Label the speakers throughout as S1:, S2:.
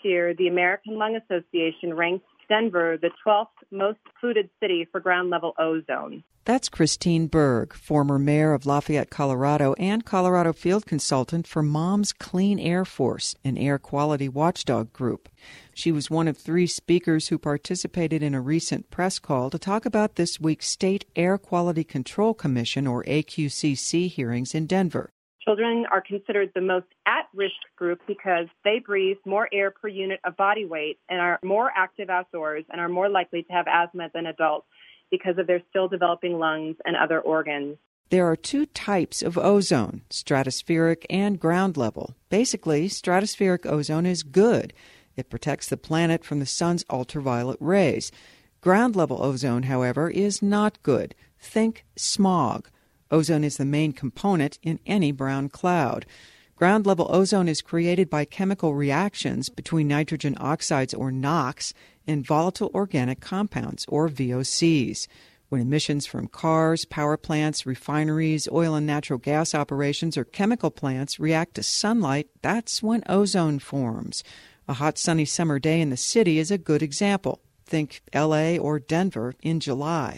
S1: year, the American Lung Association ranked Denver the 12th most polluted city for ground-level ozone.
S2: That's Christine Berg, former mayor of Lafayette, Colorado, and Colorado field consultant for Moms Clean Air Force, an air quality watchdog group. She was one of 3 speakers who participated in a recent press call to talk about this week's State Air Quality Control Commission, or AQCC, hearings in Denver.
S1: Children are considered the most at-risk group because they breathe more air per unit of body weight and are more active outdoors and are more likely to have asthma than adults because of their still developing lungs and other organs.
S2: There are 2 types of ozone, stratospheric and ground level. Basically, stratospheric ozone is good. It protects the planet from the sun's ultraviolet rays. Ground level ozone, however, is not good. Think smog. Ozone is the main component in any brown cloud. Ground-level ozone is created by chemical reactions between nitrogen oxides, or NOx, and volatile organic compounds, or VOCs. When emissions from cars, power plants, refineries, oil and natural gas operations, or chemical plants react to sunlight, that's when ozone forms. A hot, sunny summer day in the city is a good example. Think L.A. or Denver in July.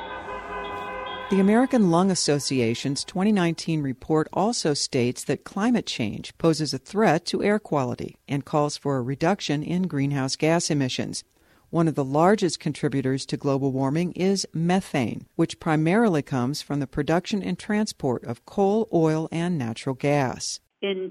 S2: The American Lung Association's 2019 report also states that climate change poses a threat to air quality and calls for a reduction in greenhouse gas emissions. One of the largest contributors to global warming is methane, which primarily comes from the production and transport of coal, oil, and natural gas.
S3: In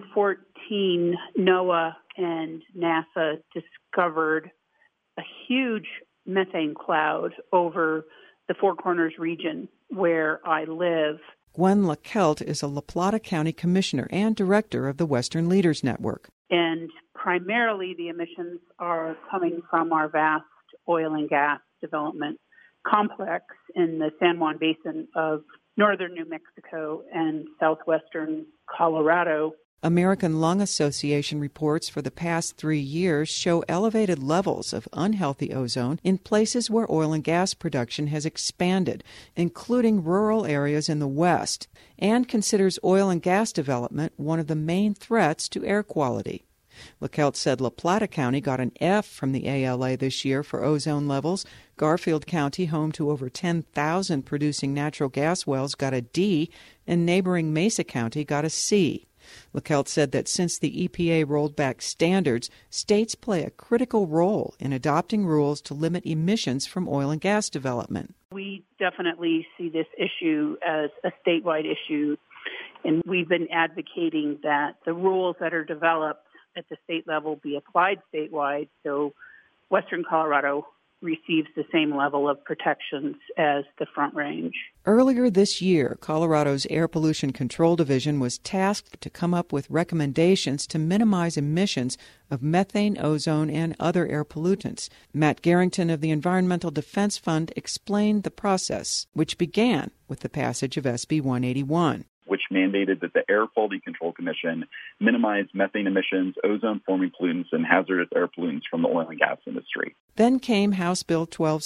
S3: 2014, NOAA and NASA discovered a huge methane cloud over the Four Corners region where I live.
S2: Gwen LaKelt is a La Plata County Commissioner and Director of the Western Leaders Network.
S3: And primarily the emissions are coming from our vast oil and gas development complex in the San Juan Basin of northern New Mexico and southwestern Colorado.
S2: American Lung Association reports for the past 3 years show elevated levels of unhealthy ozone in places where oil and gas production has expanded, including rural areas in the West, and considers oil and gas development one of the main threats to air quality. LaKelt said La Plata County got an F from the ALA this year for ozone levels. Garfield County, home to over 10,000 producing natural gas wells, got a D, and neighboring Mesa County got a C. LaKelt said that since the EPA rolled back standards, states play a critical role in adopting rules to limit emissions from oil and gas development.
S3: We definitely see this issue as a statewide issue, and we've been advocating that the rules that are developed at the state level be applied statewide so Western Colorado receives the same level of protections as the Front Range.
S2: Earlier this year, Colorado's Air Pollution Control Division was tasked to come up with recommendations to minimize emissions of methane, ozone, and other air pollutants. Matt Garrington of the Environmental Defense Fund explained the process, which began with the passage of SB 181.
S4: Which mandated that the Air Quality Control Commission minimize methane emissions, ozone-forming pollutants, and hazardous air pollutants from the oil and gas industry.
S2: Then came House Bill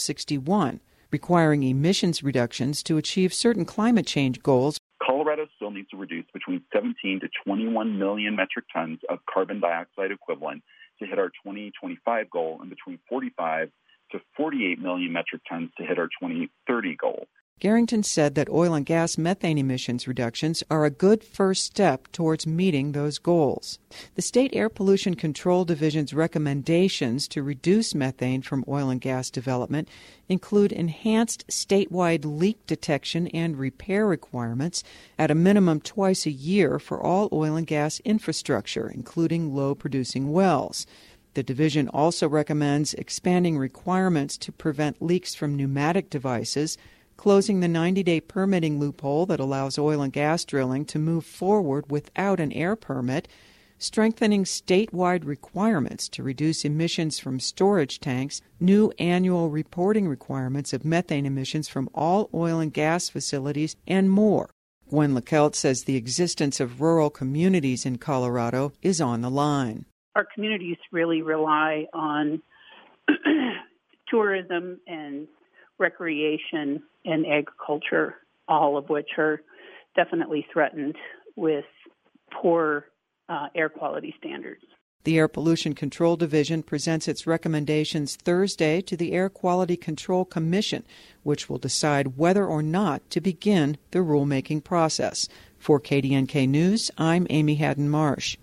S2: 1261, requiring emissions reductions to achieve certain climate change goals.
S4: Colorado still needs to reduce between 17 to 21 million metric tons of carbon dioxide equivalent to hit our 2025 goal, and between 45 to 48 million metric tons to hit our 2030 goal.
S2: Garrington said that oil and gas methane emissions reductions are a good first step towards meeting those goals. The State Air Pollution Control Division's recommendations to reduce methane from oil and gas development include enhanced statewide leak detection and repair requirements at a minimum twice a year for all oil and gas infrastructure, including low-producing wells. The division also recommends expanding requirements to prevent leaks from pneumatic devices, closing the 90-day permitting loophole that allows oil and gas drilling to move forward without an air permit, strengthening statewide requirements to reduce emissions from storage tanks, new annual reporting requirements of methane emissions from all oil and gas facilities, and more. Gwen LaKelt says the existence of rural communities in Colorado is on the line.
S3: Our communities really rely on tourism and recreation and agriculture, all of which are definitely threatened with poor air quality standards.
S2: The Air Pollution Control Division presents its recommendations Thursday to the Air Quality Control Commission, which will decide whether or not to begin the rulemaking process. For KDNK News, I'm Amy Haddon Marsh.